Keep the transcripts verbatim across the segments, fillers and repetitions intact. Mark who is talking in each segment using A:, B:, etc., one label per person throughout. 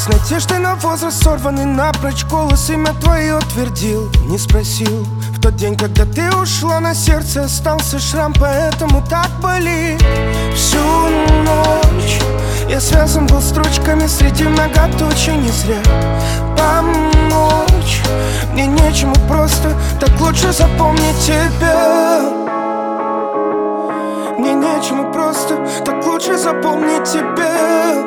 A: С надеждой на возраст, сорванный напрочь голос, имя твое твердил, не спросил. В тот день, когда ты ушла, на сердце остался шрам, поэтому так болит. Всю ночь я связан был строчками среди многоточий, не зря. Помочь мне нечему просто, так лучше запомнить тебя. Мне нечему просто, так лучше запомнить тебя.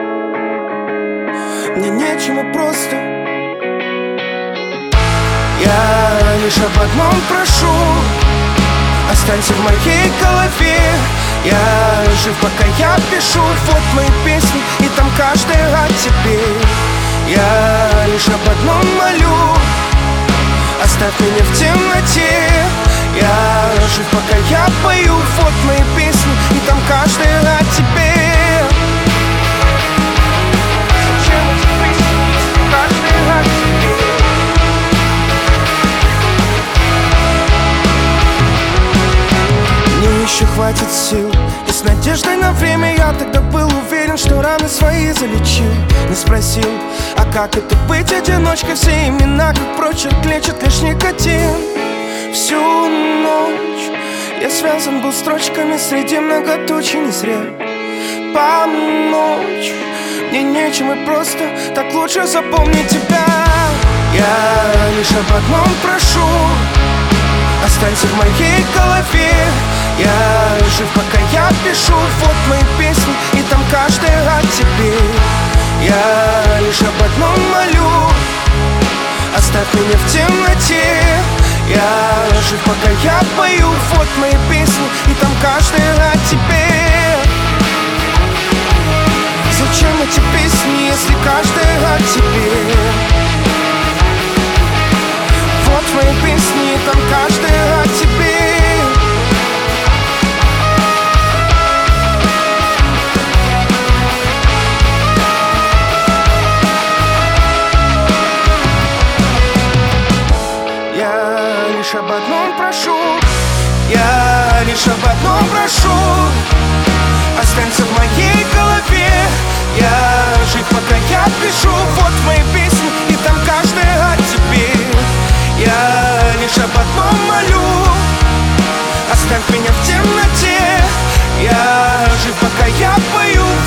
A: Мне нечему просто. Я лишь об одном прошу: останься в моей голове. Я жив, пока я пишу. Вот мои песни, и там каждая о тебе. Я лишь об одном молю: оставь меня в темноте. Я жив, пока я пою. Вот мои песни, и там каждая о тебе. Зачем эти песни, если каждая о тебе? Мне еще хватит сил, и с надеждой на время я тогда был уверен, что раны свои залечил. Не спросил, а как это быть одиночкой? Все имена, как прочерк, лечит лишь никотин. Всю ночь я связан был строчками среди многоточий, не зря. Помочь мне нечем, и просто так лучше запомнить тебя. Я лишь об одном прошу: останься в моей голове. Я жив, пока я пишу. Вот мои песни, и там каждая о тебе. Я лишь об одном молю: оставь меня в темноте. Я жив, пока я пою. Вот мои песни, и там каждая о тебе. Зачем эти песни, если каждая о тебе? Вот мои песни, и там каждая о тебе. Я лишь об одном прошу, я лишь об одном прошу: останься в моей голове. Я жив, пока я пишу. Вот мои песни, и там каждая о тебе. Я лишь об одном молю: оставь меня в темноте. Я жив, пока я пою.